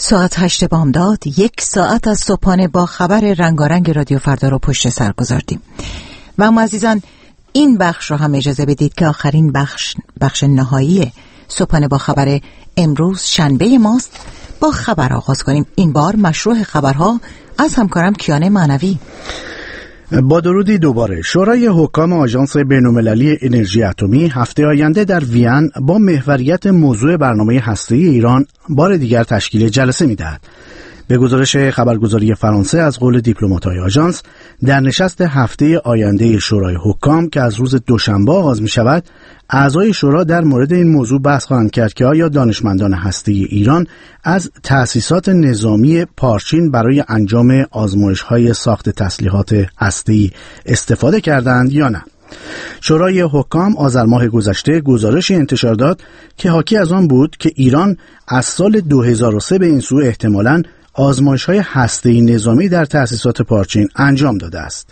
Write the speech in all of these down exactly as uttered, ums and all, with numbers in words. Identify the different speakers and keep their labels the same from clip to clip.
Speaker 1: ساعت هشت بامداد، یک ساعت از صبحانه با خبر رنگارنگ رادیو فردا رو پشت سر گذاردیم. و اما عزیزان، این بخش رو هم اجازه بدید که آخرین بخش بخش نهایی صبحانه با خبر امروز شنبه ماست با خبر آغاز کنیم. این بار مشروع خبرها از همکارم کیان معنوی.
Speaker 2: با درودی دوباره. شورای حکام آژانس بین‌المللی انرژی اتمی هفته آینده در وین با محوریت موضوع برنامه هسته‌ای ایران بار دیگر تشکیل جلسه می‌دهد. به گزارش خبرگزاری فرانسه از قول دیپلمات‌های آژانس، در نشست هفته آینده شورای حکام که از روز دوشنبه آغاز می‌شود، اعضای شورا در مورد این موضوع بحث خواهند کرد که آیا دانشمندان هسته‌ای ایران از تأسیسات نظامی پارچین برای انجام آزمایش‌های ساخت تسلیحات هسته‌ای استفاده کردند یا نه. شورای حکام آذر ماه گذشته گزارشی انتشار داد که حاکی از آن بود که ایران از سال دو هزار و سه به این سو احتمالاً آزمایش‌های هسته‌ای نظامی در تأسیسات پارچین انجام داده است.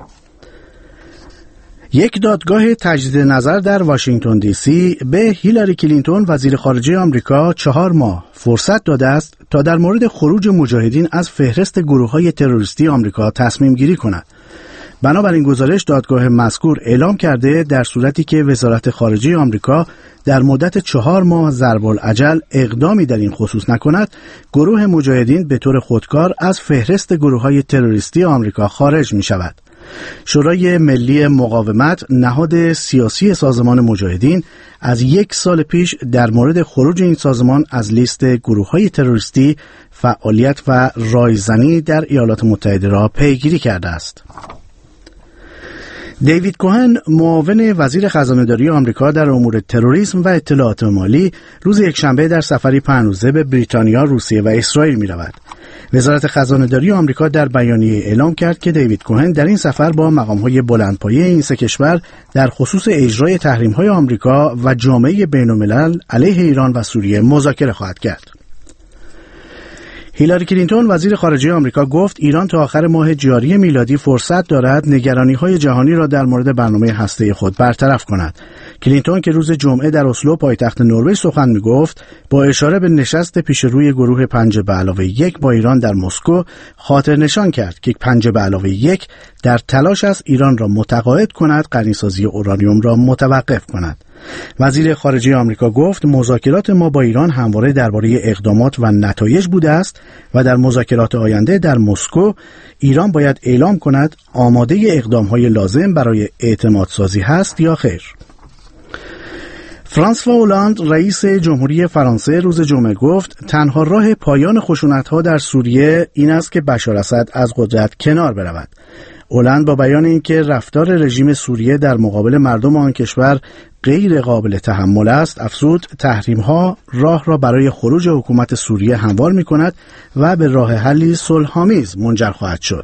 Speaker 2: یک دادگاه تجدید نظر در واشنگتن دی سی به هیلاری کلینتون وزیر خارجه آمریکا چهار ماه فرصت داده است تا در مورد خروج مجاهدین از فهرست گروه‌های تروریستی آمریکا تصمیم گیری کند. بنابراین گزارش دادگاه مذکور اعلام کرده در صورتی که وزارت خارجه آمریکا در مدت چهار ماه ضرب الاجل اقدامی در این خصوص نکند، گروه مجاهدین به طور خودکار از فهرست گروه‌های تروریستی آمریکا خارج می شود. شورای ملی مقاومت، نهاد سیاسی سازمان مجاهدین، از یک سال پیش در مورد خروج این سازمان از لیست گروه‌های تروریستی فعالیت و رایزنی در ایالات متحده را پیگیری کرده است. دیوید کوهن، معاون وزیر خزانه‌داری آمریکا در امور تروریسم و اطلاعات مالی، روز یکشنبه در سفری پنج روزه به بریتانیا، روسیه و اسرائیل می‌رود. وزارت خزانه‌داری آمریکا در بیانیه اعلام کرد که دیوید کوهن در این سفر با مقام‌های بلندپایه این سه کشور در خصوص اجرای تحریم‌های آمریکا و جامعه بین‌الملل علیه ایران و سوریه مذاکره خواهد کرد. هیلاری کلینتون وزیر خارجه آمریکا گفت ایران تا آخر ماه جاری میلادی فرصت دارد نگرانی‌های جهانی را در مورد برنامه هسته‌ای خود برطرف کند. کلینتون که روز جمعه در اسلو پایتخت نروژ سخن می‌گفت، با اشاره به نشست پیش روی گروه پنج به علاوه یک با ایران در مسکو خاطر نشان کرد که پنج به علاوه یک در تلاش است ایران را متقاعد کند غنیسازی اورانیوم را متوقف کند. وزیر خارجه آمریکا گفت مذاکرات ما با ایران همواره درباره اقدامات و نتایج بوده است و در مذاکرات آینده در مسکو ایران باید اعلام کند آماده اقدام‌های لازم برای اعتمادسازی هست یا خیر. فرانسوا اولاند رئیس جمهوری فرانسه روز جمعه گفت تنها راه پایان خشونت‌ها در سوریه این است که بشار اسد از قدرت کنار برود. اولاند با بیان اینکه رفتار رژیم سوریه در مقابل مردم آن کشور غیر قابل تحمل است، افزود تحریم‌ها راه را برای خروج حکومت سوریه هموار می‌کند و به راه حلی صلح‌آمیز منجر خواهد شد.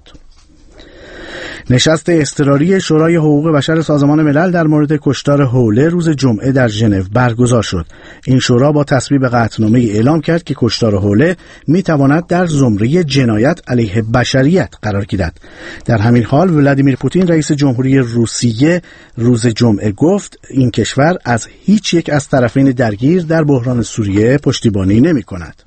Speaker 2: نشست اضطراری شورای حقوق بشر سازمان ملل در مورد کشتار حوله روز جمعه در ژنو برگزار شد. این شورا با تصویب قطعنامه اعلام کرد که کشتار حوله میتواند در زمره جنایت علیه بشریت قرار گیرد. در همین حال ولادیمیر پوتین رئیس جمهوری روسیه روز جمعه گفت این کشور از هیچ یک از طرفین درگیر در بحران سوریه پشتیبانی نمی‌کند.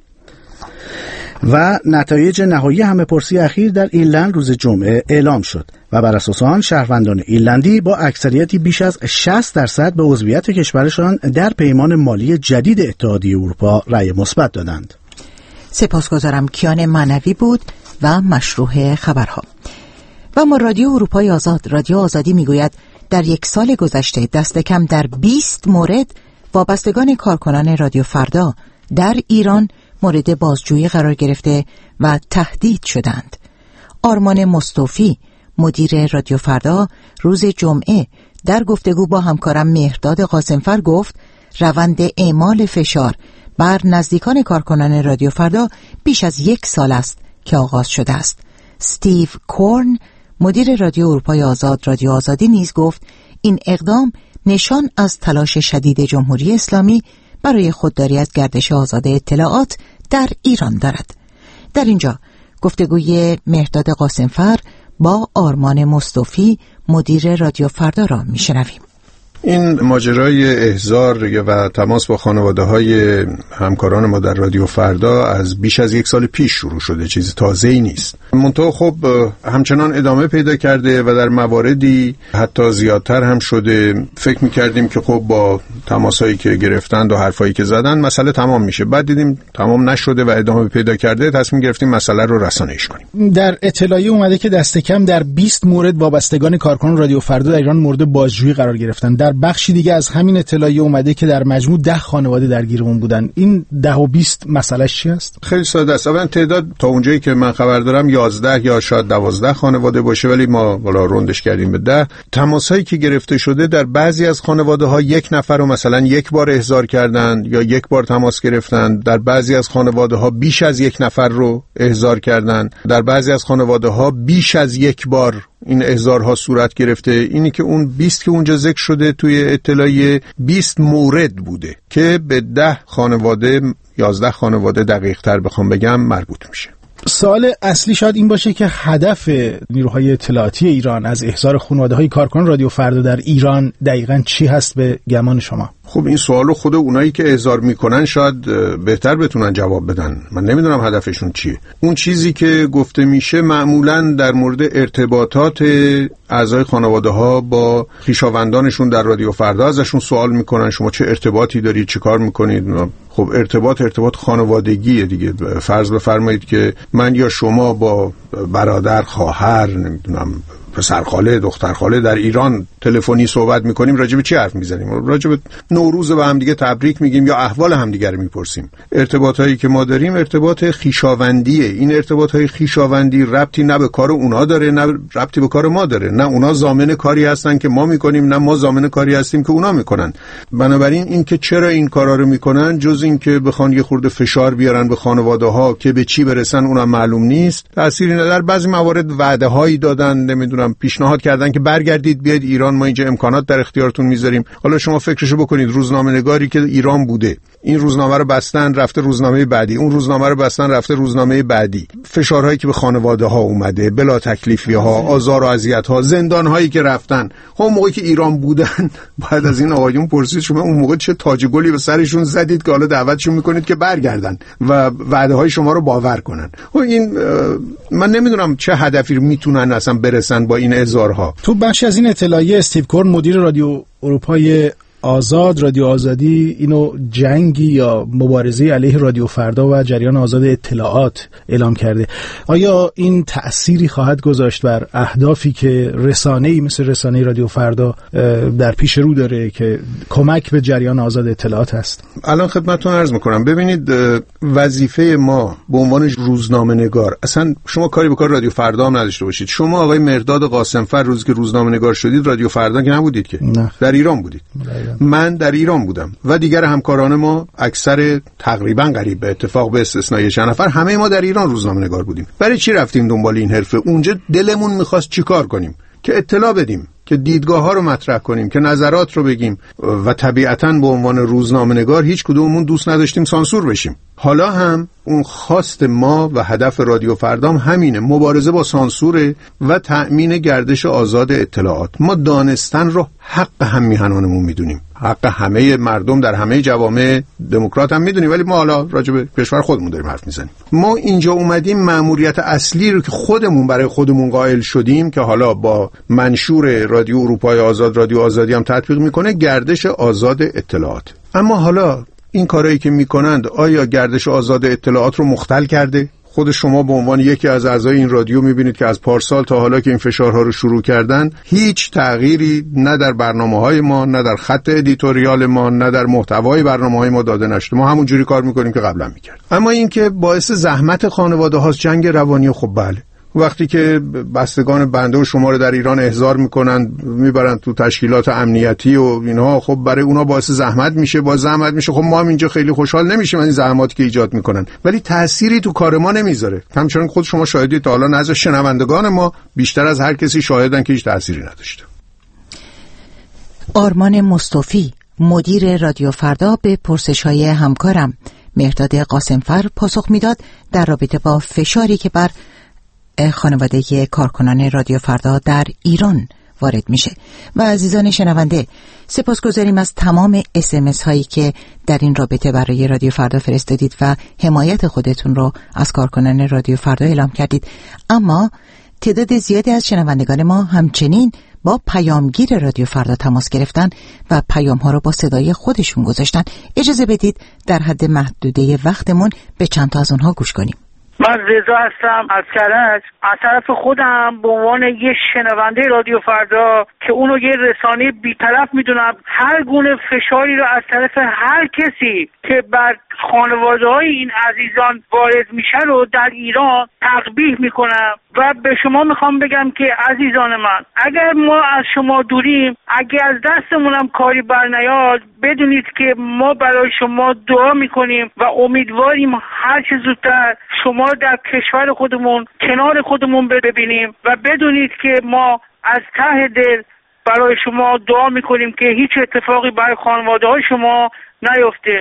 Speaker 2: و نتایج نهایی همه‌پرسی اخیر در ایرلند روز جمعه اعلام شد و بر اساس آن شهروندان ایرلندی با اکثریتی بیش از شصت درصد به عضویت کشورشان در پیمان مالی جدید اتحادیه اروپا رأی مثبت دادند.
Speaker 1: سپاسگزارم. کیان معنوی بود و مشروع خبرها. و ما رادیو اروپای آزاد، رادیو آزادی میگوید در یک سال گذشته دست کم در بیست مورد وابستگان کارکنان رادیو فردا در ایران مورد بازجویی قرار گرفته و تهدید شدند. آرمان مصطفی مدیر رادیو فردا روز جمعه در گفتگو با همکارم مهرداد قاسمفر گفت روند اعمال فشار بر نزدیکان کارکنان رادیو فردا بیش از یک سال است که آغاز شده است. استیو کورن مدیر رادیو اروپای آزاد، رادیو آزادی نیز گفت این اقدام نشان از تلاش شدید جمهوری اسلامی برای خودداری از گردش آزاد اطلاعات در ایران دارد. در اینجا گفتگوی مهرداد قاسمفر با آرمان مصطفی مدیر رادیو فردا را میشنویم.
Speaker 3: این ماجرای احضار و تماس با خانواده‌های همکاران ما در رادیو فردا از بیش از یک سال پیش شروع شده، چیز تازه‌ای نیست. منتها خب همچنان ادامه پیدا کرده و در مواردی حتی زیادتر هم شده. فکر می‌کردیم که خب با تماسایی که گرفتند و حرفایی که زدن مسئله تمام میشه، بعد دیدیم تمام نشده و ادامه پیدا کرده، تصمیم گرفتیم مسئله رو رسانه‌ایش کنیم.
Speaker 4: در اطلاعیه اومده که دست کم در بیست مورد وابستگان کارکنان رادیو فردا در ایران مورد بازجویی قرار گرفتن. در بخشی دیگه از همین اطلاعیه اومده که در مجموع ده خانواده درگیر اون بودن. این ده و بیست مسئلهش چی است؟
Speaker 3: خیلی ساده است. اولا تعداد تا اونجایی که من خبر دارم یازده یا شاید دوازده خانواده باشه، ولی ما والا روندش کردیم به ده. تماسایی که گرفته شده در بعضی از خانواده ها یک نفر رو مثلا یک بار احضار کردند یا یک بار تماس گرفتند، در بعضی از خانواده ها بیش از یک نفر رو احضار کردند، در بعضی از خانواده ها بیش از یک بار این احضارها صورت گرفته. اینی که اون بیست که اونجا ذکر شده توی اطلاعیه بیست مورد بوده که به ده خانواده، یازده خانواده دقیق تر بخوام بگم مربوط میشه.
Speaker 4: سوال اصلی شاید این باشه که هدف نیروهای اطلاعاتی ایران از احضار خانواده‌های کارکنان رادیو فردا در ایران دقیقاً چی هست به گمان شما؟
Speaker 3: خب این سوالو خود اونایی که احضار میکنن شاید بهتر بتونن جواب بدن. من نمیدونم هدفشون چیه. اون چیزی که گفته میشه معمولاً در مورد ارتباطات اعضای خانواده ها با خویشاوندانشون در رادیو فردا ازشون سوال میکنن شما چه ارتباطی دارید، چه کار میکنید. خب ارتباط ارتباط خانوادگیه دیگه. فرض بفرمایید که من یا شما با برادر، خواهر، نمیدونم پسرخاله، دخترخاله در ایران تلفنی صحبت میکنیم، راجع به چی حرف میزنیم؟ راجع به نوروز و هم دیگه تبریک میگیم یا احوال همدیگه رو میپرسیم. ارتباطایی که ما داریم ارتباط خویشاوندیه. این ارتباطهای خویشاوندی ربطی نه به کار اونا داره نه ربطی به کار ما داره. نه اونا ضامن کاری هستن که ما میکنیم، نه ما ضامن کاری هستیم که اونا میکنن. بنابراین این که چرا این کارا رو میکنن جز این که بخوان یه خورده فشار بیارن به خانواده‌ها که به چی برسن اونم معلوم نیست. تأثیری نداره. بعضی موارد وعده‌هایی دادن، نمیدونم پیشنهاد کردن که برگردید بیاید ایران، ما اینجا امکانات در اختیارتون میذاریم. حالا شما فکرشو بکنید، روزنامه‌نگاری که ایران بوده این روزنامه رو بستن رفته روزنامه بعدی، اون روزنامه رو بستن رفته روزنامه بعدی. فشارهایی که به خانواده‌ها اومده، بلا تکلیفی‌ها، آزار و اذیت‌ها، زندان‌هایی که رفتن. خب موقعی که ایران بودن بعد از این آقایون پرسید شما اون موقع چه تاج گلی به سرشون زدید که حالا دعوتشون میکنید که برگردن و وعده‌های شما رو باور کنن. خب این من نمیدونم چه هدفی رو میتونن اصلا برسن با این اظهارها.
Speaker 4: تو بخش از این اطلاعیه استیو کورن مدیر رادیو اروپای آزاد، رادیو آزادی، اینو جنگی یا مبارزه علیه رادیو فردا و جریان آزاد اطلاعات اعلام کرده. آیا این تأثیری خواهد گذاشت بر اهدافی که رسانه‌ای مثل رسانه رادیو فردا در پیش رو داره که کمک به جریان آزاد اطلاعات هست؟
Speaker 3: الان خدمتتون عرض میکنم. ببینید وظیفه ما به عنوان روزنامه‌نگار، اصلا شما کاری به کار رادیو فردا هم نداشته باشید. شما آقای مرداد قاسمفر روزی که روزنامه‌نگار شدید رادیو فردا که نبودید که،
Speaker 4: نه.
Speaker 3: در ایران بودید. من در ایران بودم و دیگر همکاران ما اکثر تقریبا قریب به اتفاق به استثنای چند نفر همه ما در ایران روزنامه‌نگار بودیم. برای چی رفتیم دنبال این حرفه؟ اونجا دلمون می‌خواست چیکار کنیم؟ که اطلاع بدیم، که دیدگاه‌ها رو مطرح کنیم، که نظرات رو بگیم و طبیعتاً به عنوان روزنامه‌نگار هیچ کدوممون دوست نداشتیم سانسور بشیم. حالا هم اون خواست ما و هدف رادیو فردام همینه، مبارزه با سانسور و تأمین گردش آزاد اطلاعات. ما دانستن رو حق هم میهنانمون میدونیم، حق همه مردم در همه جوامع دموکرات هم میدونیم، ولی ما حالا راجع به کشور خودمون داریم حرف میزنیم. ما اینجا اومدیم مأموریت اصلی رو که خودمون برای خودمون قائل شدیم که حالا با منشور رادیو اروپای آزاد، رادیو آزادی هم تطبیق میکنه، گردش آزاد اطلاعات. اما حالا این کارهایی که میکنند آیا گردش آزاد اطلاعات رو مختل کرده؟ خود شما به عنوان یکی از اعضای این رادیو میبینید که از پارسال تا حالا که این فشارها رو شروع کردن هیچ تغییری نه در برنامه‌های ما، نه در خط ادیتوریال ما، نه در محتوای برنامه‌های ما داده نشده. ما همون جوری کار میکنیم که قبلا میکرد. اما این که باعث زحمت خانواده هاست، جنگ روانی، خب بله. وقتی که بستگان بنده و شما رو در ایران احضار میکنن میبرن تو تشکیلات امنیتی و اینها، خب برای اونا باعث زحمت میشه، باعث زحمت میشه. خب ما هم اینجا خیلی خوشحال نمیشیم از این زحماتی که ایجاد میکنن، ولی تأثیری تو کار ما نمیذاره. همچنان خود شما شاهدید تا حالا نزد شنوندگان ما بیشتر از هر کسی شاهدن که هیچ تأثیری نداشته.
Speaker 1: آرمان مصطفی مدیر رادیو فردا به پرسش‌های همکارم مرداد قاسمفر پاسخ میداد در رابطه با فشاری که بر خانواده کارکنان رادیو فردا در ایران وارد میشه. و عزیزان شنونده، سپاسگزاریم از تمام اس ام اس هایی که در این رابطه برای رادیو فردا فرستادید و حمایت خودتون رو از کارکنان رادیو فردا اعلام کردید. اما تعداد زیادی از شنوندگان ما همچنین با پیامگیر رادیو فردا تماس گرفتن و پیام ها رو با صدای خودشون گذاشتن. اجازه بدید در حد محدوده وقتمون به چند تا از اونها گوش کنیم.
Speaker 5: من رضا هستم از کرج. از طرف خودم به عنوان یه شنونده رادیو فردا که اونو یه رسانه بی‌طرف میدونم، هر گونه فشاری رو از طرف هر کسی که بر خانواده‌های این عزیزان وارد میشه رو در ایران تقبیح میکنم و به شما میخوام بگم که عزیزان من، اگر ما از شما دوریم، اگر از دستمونم کاری بر نیاد، بدونید که ما برای شما دعا میکنیم و امیدواریم هر چه زودتر شما در کشور خودمون کنار خودمون ببینیم و بدونید که ما از ته دل برای شما دعا میکنیم که هیچ اتفاقی برای خانواده‌های شما نیفته.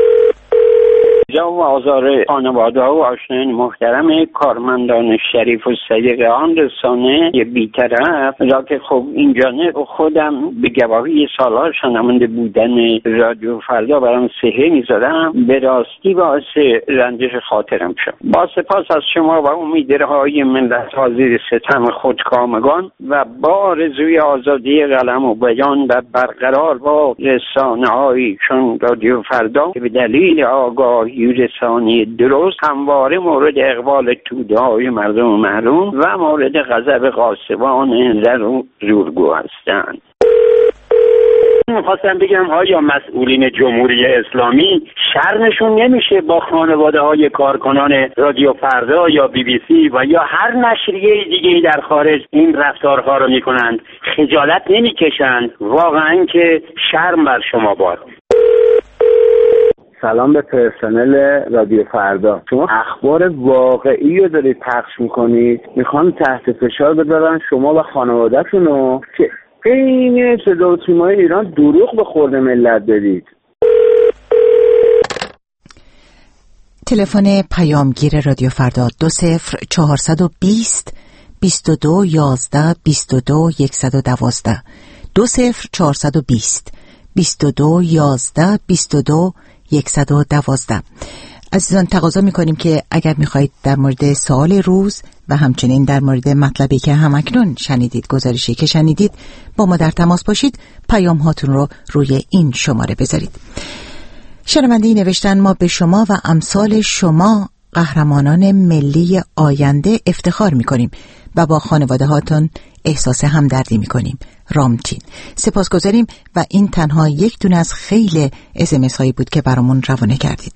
Speaker 6: جا و آزار خانواده و آشنایان محترم کارمندان شریف و صدیق آن رسانه بی‌طرف را که خب این جانب خودم به گواهی سالها شنونده بودن رادیو فردا برام سهه می‌زدم، به راستی باعث رنجش خاطرم شد. با سپاس از شما و امیدهای ملت حاضر ستم خودکامگان و با آرزوی آزادی قلم و بیان و برقرار با رسانه‌هایی چون رادیو فردا که به دلیل آگاهی رسانی درست همواره مورد اقبال توده‌های مردم محروم و مورد غضب غاصبان زر و زورگو هستند. می‌خواستم بگم آیا مسئولین جمهوری اسلامی شرمشون نمیشه با خانواده های کارکنان رادیو فردا یا بی بی سی و یا هر نشریه دیگه در خارج این رفتارها رو میکنند؟ خجالت نمیکشند؟ واقعا که شرم بر شما باد.
Speaker 7: سلام به پرسنل رادیو فردا. شما اخبار واقعی رو دارید پخش میکنید، میخوان تحت فشار بذارن شما و خانواده‌تون رو که این صدا و سیمای ایران دروغ به خورد ملت بدید.
Speaker 1: تلفن پیامگیر رادیو فردا دو صفر چهارصد و بیست بیست و دو یازده بیست و دو یکصد و دوازده دو صفر چهارصد و بیست بیست و دو یازده بیست و دو یکصد و دوازده. عزیزان تقاضا میکنیم که اگر میخواهید در مورد سوال روز و همچنین در مورد مطلبی که همکنون شنیدید، گزارشی که شنیدید، با ما در تماس باشید، پیام هاتون رو روی این شماره بذارید. شنونده‌ای نوشتن ما به شما و امثال شما قهرمانان ملی آینده افتخار میکنیم و با خانواده هاتون احساس همدردی میکنیم. رامتین. سپاسگزاریم و این تنها یک دونه از خیلی اس ام اس هایی بود که برامون روانه کردید.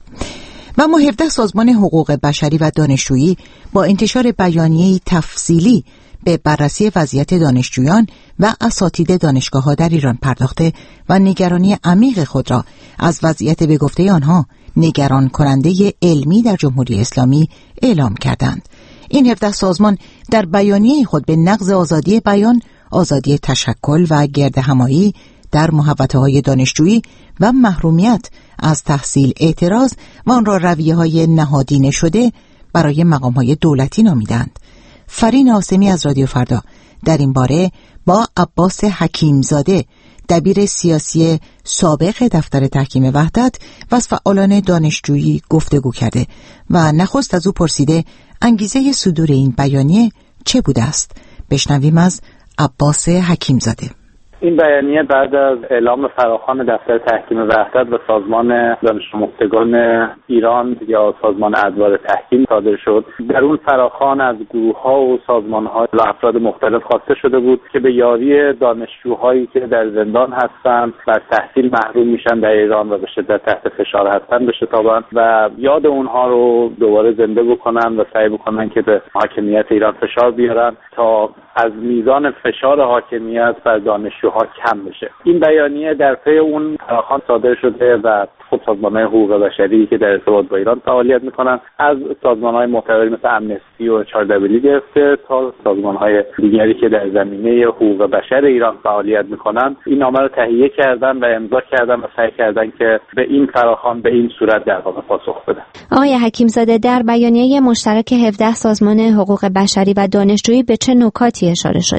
Speaker 1: و ما هفده سازمان حقوق بشری و دانشجویی با انتشار بیانیه‌ای تفصیلی به بررسی وضعیت دانشجویان و اساتید دانشگاه‌ها در ایران پرداخته و نگرانی عمیق خود را از وضعیت به گفته آنها نگران کننده علمی در جمهوری اسلامی اعلام کردند. این هفده سازمان در بیانیه خود به نقض آزادی بیان، آزادی تشکل و گردهمایی در محوطه‌های دانشجویی و محرومیت از تحصیل اعتراض و آن را رویه‌های نهادینه شده برای مقام‌های دولتی نامیدند. فرین آسمی از رادیو فردا در این باره با عباس حکیمزاده، دبیر سیاسی سابق دفتر تحکیم وحدت و از فعالان دانشجویی گفتگو کرده و نخست از او پرسیده انگیزه صدور این بیانیه چه بوده است. بشنویم از عباس حکیمزاده.
Speaker 7: این بیانیه بعد از اعلام فراخوان دفتر تحکیم وحدت و سازمان دانش‌آموختگان ایران یا سازمان ادوار تحکیم صادر شد. در اون فراخوان از گروه‌ها و سازمان‌ها و افراد مختلف خواسته شده بود که به یاری دانشجوهایی که در زندان هستند و از تحصیل محروم میشن در ایران و به شدت تحت فشار هستند بشتابند و یاد اونها رو دوباره زنده بکنن و سعی بکنن که به حاکمیت ایران فشار بیارن تا از میزان فشار حاکمیت بر دانشجوها کم بشه. این بیانیه در پی اون فراخوان صادر شده و خود سازمان‌های حقوق بشری که در ارتباط با ایران فعالیت میکنن، از سازمان‌های معتبری مثل امنستی و چهار دبلیو گرفته تا سازمان‌های دیگری که در زمینه حقوق بشر ایران فعالیت میکنن، این نامه رو تهیه کردن و امضا کردن و سعی کردن که به این فراخوان به این صورت در واقع پاسخ بدن.
Speaker 8: آقای حکیمزاده، در بیانیه مشترک هفده سازمان حقوق بشری و دانشجویی به چه نکاتی اشاره شده؟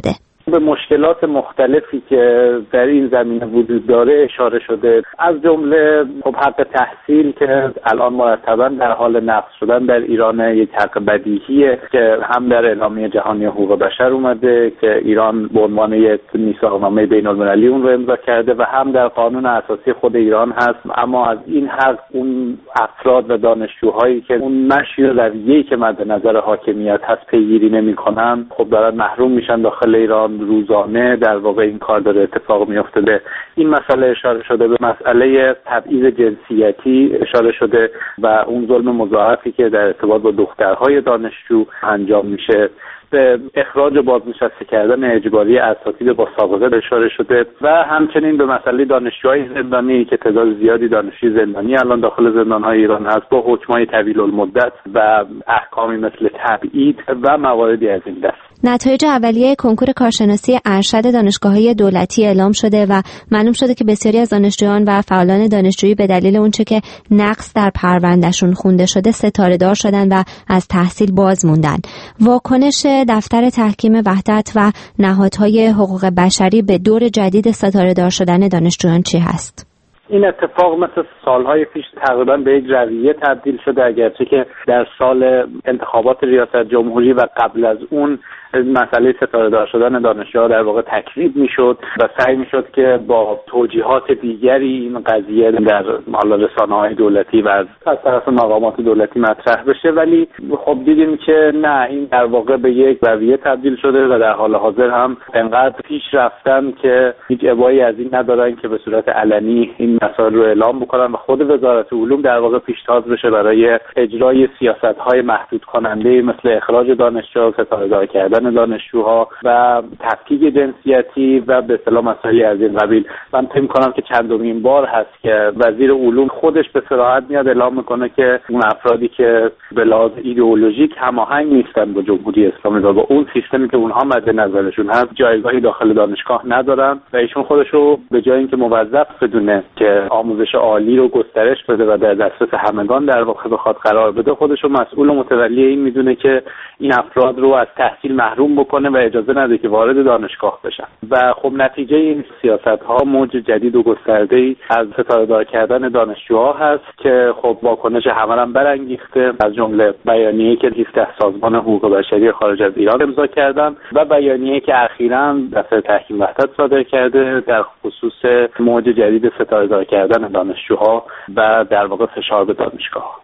Speaker 7: به مشکلات مختلفی که در این زمینه وجود داره اشاره شده، از جمله خب حق تحصیل که الان مرتبا در حال نقض شدن در ایران، یک حق بدیهیه که هم در اعلامیه جهانی حقوق بشر اومده که ایران به عنوان یک میثاقنامه بین‌المللی اون رو امضا کرده و هم در قانون اساسی خود ایران هست. اما از این حق اون افراد و دانشجوهایی که اون مشی و رویه‌ای که مد نظر حاکمیت هست پیگیری نمی‌کنن، خب دارن محروم میشن داخل ایران. روزانه در واقع این کار داره اتفاق میفته. به این مسئله اشاره شده، به مسئله تبعیض جنسیتی اشاره شده و اون ظلم مضاعفی که در ارتباط با دخترهای دانشجو انجام میشه، به اخراج بازنشسته کردن اجباری اساتید با سابقه اشاره شده و همچنین به مسئله دانشجوهای زندانی که تعداد زیادی دانشجوی زندانی الان داخل زندان‌های ایران هست با حکم‌های طویل المدت و احکامی مثل تبعید و مواردی از این دست.
Speaker 8: نتایج اولیه کنکور کارشناسی ارشد دانشگاه‌های دولتی اعلام شده و معلوم شده که بسیاری از دانشجویان و فعالان دانشجویی به دلیل اونچه که نقص در پروندهشون خونده شده ستاره‌دار شدن و از تحصیل باز موندن. واکنش دفتر تحکیم وحدت و نهادهای حقوق بشری به دور جدید ستاره‌دار شدن دانشجویان چی هست؟
Speaker 7: این اتفاق مثل سالهای پیش تقریبا به یک رویه تبدیل شده، اگرچه که در سال انتخابات ریاست جمهوری و قبل از اون مسئله ستاره‌دار شدن دانشجوها در واقع تکذیب میشد و سعی میشد که با توجیهات دیگری این قضیه در حالا رسانه‌های دولتی و از طرف مقامات دولتی مطرح بشه، ولی خب دیدیم که نه، این در واقع به یک رویه تبدیل شده و در حال حاضر هم انقدر پیش رفتن که هیچ ابایی از این ندارن که به صورت علنی این مسائل رو اعلام بکنن و خود وزارت علوم در واقع پیشتاز بشه برای اجرای سیاست‌های محدود کننده مثل اخراج دانشجوها، ستاره‌دار کردن دانشجوها و تفکیک جنسیتی و به اصطلاح مسائلی از این قبیل. من فکر می‌کنم که چندمین بار هست که وزیر علوم خودش به صراحت میاد اعلام میکنه که اون افرادی که به لحاظ ایدئولوژیک هماهنگ نیستن با جمهوری اسلامی و با اون سیستمی که اونها مد نظرشون هست جایگاهی داخل دانشگاه ندارن و ایشون خودش رو به جای اینکه موظف بدونه که آموزش عالی رو گسترش بده و در دسترس همگان در واقع بخواد قرار بده، خودش رو مسئول و متولی این میدونه که این افراد رو از تحصیل محروم بکنه و اجازه نده که وارد دانشگاه بشن. و خب نتیجه این سیاست‌ها موج جدید و گسترده‌ای از ستاره‌دار کردن دانشجوها هست که خب واکنش همه هم برانگیخته، از جمله بیانیه‌ای که هفده سازمان حقوق بشری خارج از ایران امضا کردن و بیانیه‌ای که اخیراً دفتر تحکیم وحدت صادر کرده در خصوص موج جدید ستاره‌دار کردن دانشجوها و در واقع فشار به دانشگاه.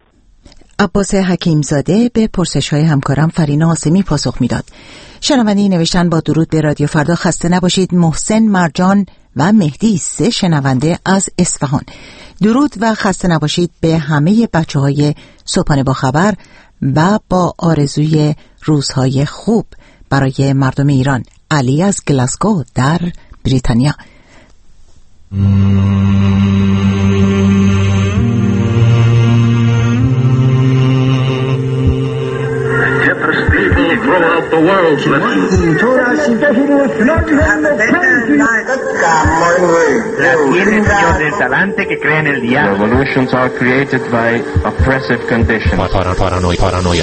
Speaker 1: عباس حکیمزاده به پرسش‌های همکارم فرینا عاصمی پاسخ میداد. شنونده نوشتن با درود به رادیو فردا، خسته نباشید. محسن مرجان و مهدی، سه شنونده از اصفهان. درود و خسته نباشید به همه بچه‌های صبحانه با خبر و با آرزوی روزهای خوب برای مردم ایران. علی از گلاسگو در بریتانیا.
Speaker 9: The world's Revolutions are created by oppressive conditions. Paranoia. Paranoia.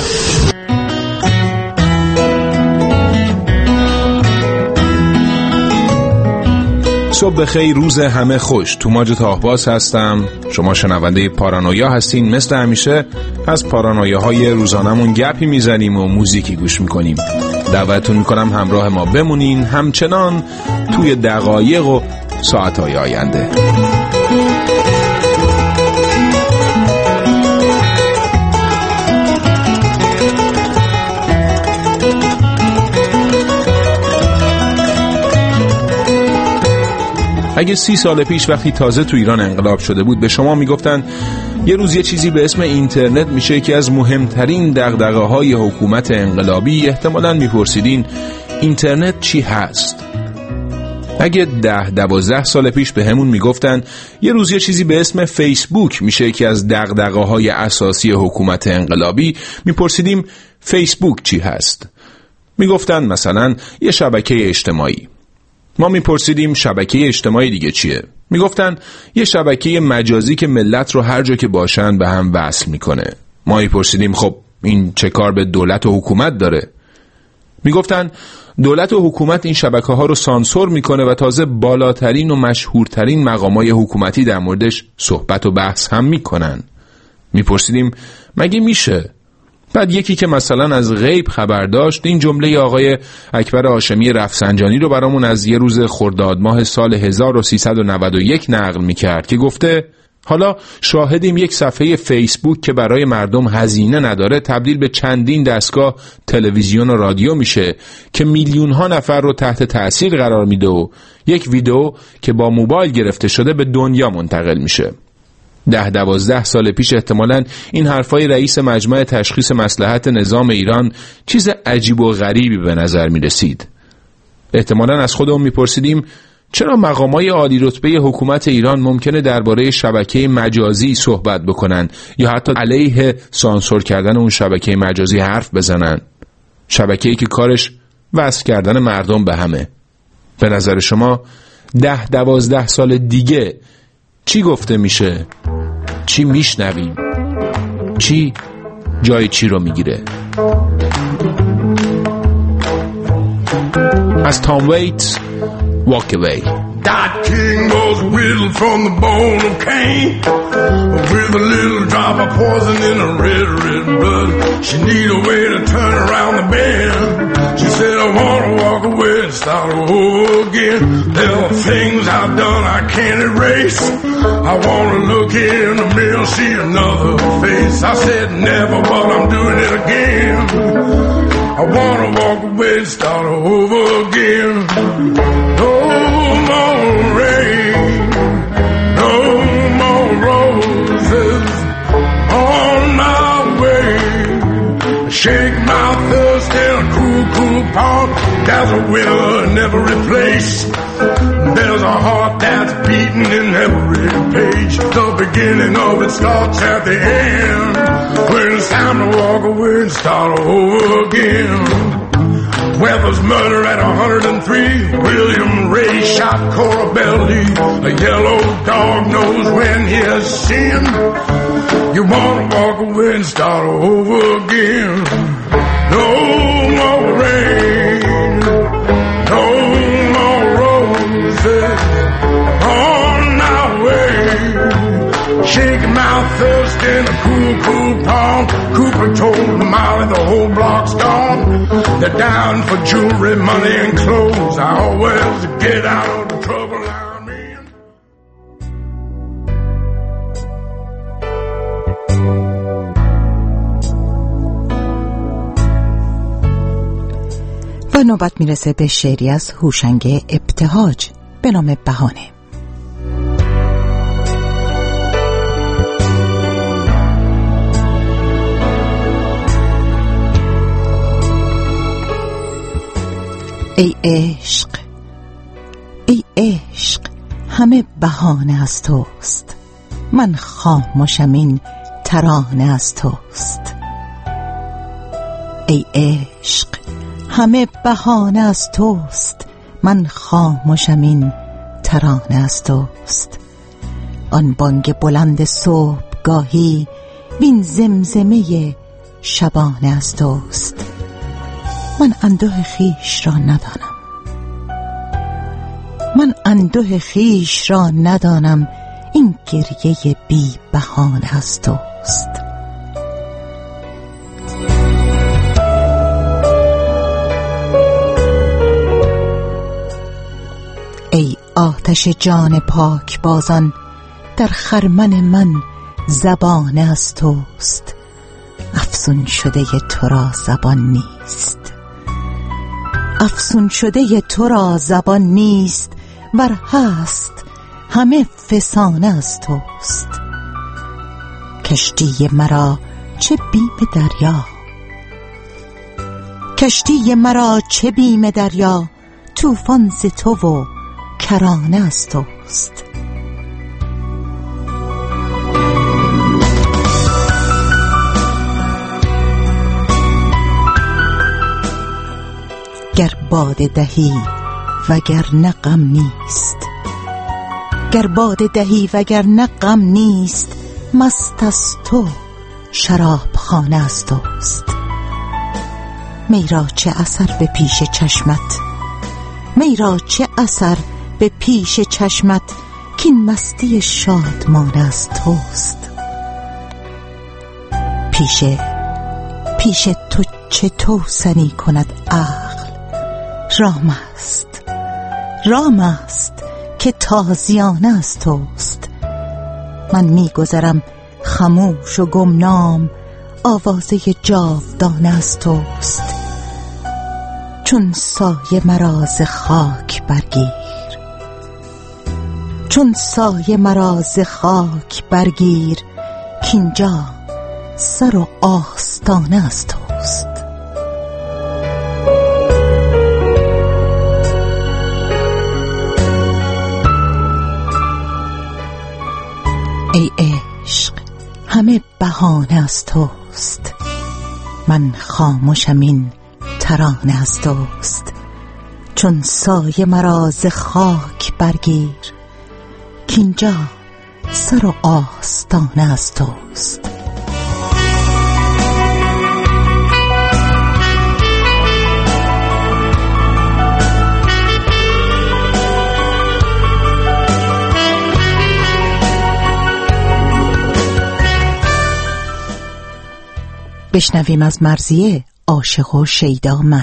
Speaker 10: صبح بخیر، روز همه خوش. توماج تاهباز هستم. شما شنونده پارانویا هستین. مثل همیشه از پارانویاهای روزانمون گپی میزنیم و موزیکی گوش میکنیم. دعوتتون میکنم همراه ما بمونین، همچنان توی دقایق و ساعتهای آینده. اگه سی سال پیش وقتی تازه تو ایران انقلاب شده بود به شما میگفتن یه روز یه چیزی به اسم اینترنت میشه یکی از مهمترین دغدغه‌های حکومت انقلابی، احتمالاً میپرسیدین اینترنت چی هست؟ اگه ده دوازده سال پیش به همون میگفتن یه روز یه چیزی به اسم فیسبوک میشه یکی از دغدغه‌های اساسی حکومت انقلابی، میپرسیدیم فیسبوک چی هست؟ میگفتن مثلا یه شبکه اجتماعی. ما میپرسیدیم شبکه اجتماعی دیگه چیه؟ میگفتن یه شبکه مجازی که ملت رو هر جا که باشن به هم وصل میکنه. ما میپرسیدیم خب این چه کار به دولت و حکومت داره؟ میگفتن دولت و حکومت این شبکه ها رو سانسور میکنه و تازه بالاترین و مشهورترین مقامای حکومتی در موردش صحبت و بحث هم میکنن. میپرسیدیم مگه میشه؟ بعد یکی که مثلا از غیب خبر داشت این جمله آقای اکبر هاشمی رفسنجانی رو برامون از یه روز خرداد ماه سال هزار و سیصد و نود و یک نقل میکرد که گفته حالا شاهدیم یک صفحه فیسبوک که برای مردم هزینه نداره تبدیل به چندین دستگاه تلویزیون و رادیو میشه که میلیون ها نفر رو تحت تأثیر قرار میده و یک ویدیو که با موبایل گرفته شده به دنیا منتقل میشه. ده دوازده سال پیش احتمالاً این حرفای رئیس مجمع تشخیص مصلحت نظام ایران چیز عجیب و غریبی به نظر می رسید. احتمالاً از خودمون می پرسیدیم چرا مقامای عالی رتبه حکومت ایران ممکنه درباره شبکه مجازی صحبت بکنن یا حتی علیه سانسور کردن اون شبکه مجازی حرف بزنن؟ شبکه‌ای که کارش وصل کردن مردم به همه. به نظر شما ده دوازده سال دیگه چی گفته میشه؟ چی میشنویم؟ چی جای چی رو میگیره؟ از تام ویتس Walk Away.
Speaker 11: That king was whittled from the bone of Cain, with a little drop of poison in her red, red blood. She need a way to turn around the bend. She said, I want to walk away and start over again. There are things I've done I can't erase. I want to look in the mirror, see another face. I said never, but I'm doing it again. I want to walk away and start over again. No more rain, no more roses on my way. Shake my thirst in a cool, cool pond. There's a winner in every place. There's a heart that's beating in every page. The beginning of it starts at the end. When it's time to walk away and start over again. Where there's murder at one hundred three, William Ray shot Cora Belly. A yellow dog knows when he has sinned. You want to walk away and start over again. No more rain, no more roses on our way. Shaking my thirst in a cool, cool pond. Cooper told Molly the whole block's gone. They're down for jewelry, money and clothes. I always get out of the trouble I'm in.
Speaker 1: و نوبت میرسه به شعری از هوشنگ ابتهاج به نام بهانه. ای عشق، ای عشق، همه بهانه از توست. من خاموشم، این ترانه از توست. ای عشق، همه بهانه از توست. من خاموشم، این ترانه از توست. آن بانگ بلند صبحگاهی، وین زمزمه شبانه از توست. من اندوه خیش را ندانم، من اندوه خیش را ندانم. این گریه بی بهانه از توست. ای آتش جان پاک بازان، در خرمن من زبانه از توست. افسون شده تو را زبان نیست، افسون شده تو را زبان نیست. ور هست همه فسانه از توست. کشتی مرا چه بیم دریا، کشتی مرا چه بیم دریا. طوفان ز تو و کرانه از توست. گر باده دهی وگر نه غم نیست، گر باده دهی وگر نه غم نیست. مست از تو شراب خانه از توست. میرا چه اثر به پیش چشمت، میرا چه اثر به پیش چشمت، که این مستی شادمان از توست. پیش پیش تو چه توسنی کند عقل، رام است رام است که تازیانه از توست. من میگذرم خموش و گمنام، آوازه جاودانه از توست. چون سایه مرا ز خاک برگیر، چون سایه مرا ز خاک برگیر، کینجا سر و آستانه از توست. ای عشق همه بهانه از توست، من خاموشم این ترانه از توست. چون سایه مرا ز خاک برگیر، کینجا سر و آستانه از توست. بشنویم از مرضیه عاشق و شیدا من.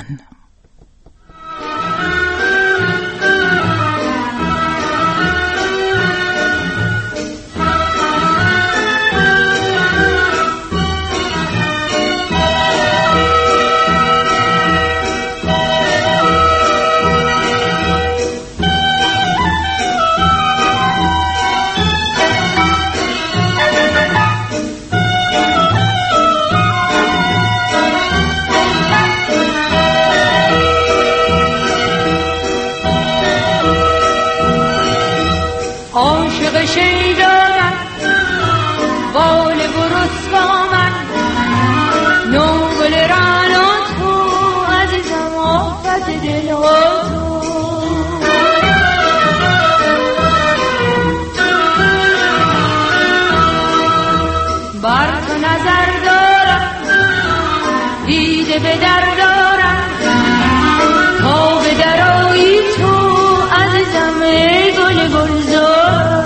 Speaker 12: به در دارم تا به درایی تو عزیزم گل گلزار.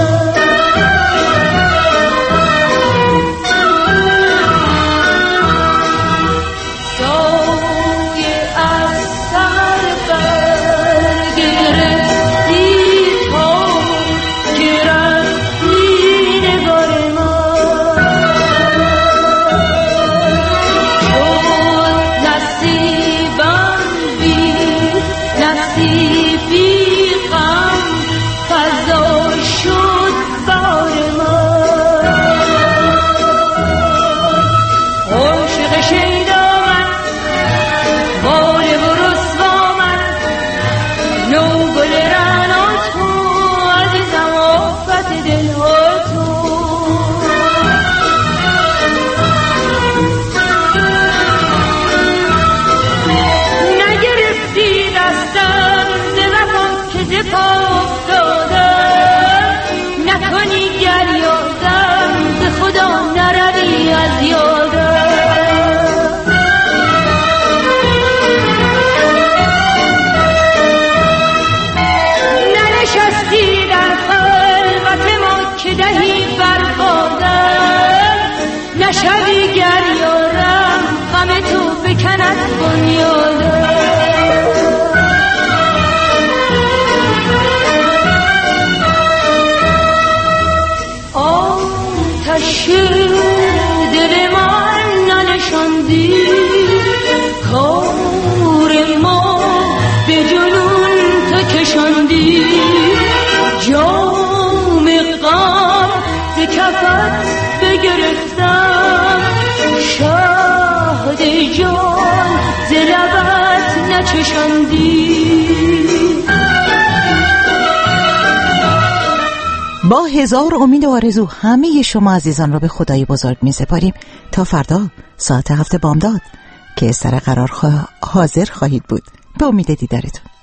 Speaker 12: سایه از سر برگرفتی تا که رفتی نگار ما، نشوی گر یارم غم تو بکند بنیادم. آتش دل من ننشاندی، کار ما به جنون تو کشاندی، جام غم به کفت بگرفتم، شهد جان ز لبت نچشاندی.
Speaker 1: با هزار امید و آرزو همه شما عزیزان را به خدای بزرگ می سپاریم تا فردا ساعت هفت بامداد که سر قرار خواه حاضر خواهید بود. به امید دیدارتون.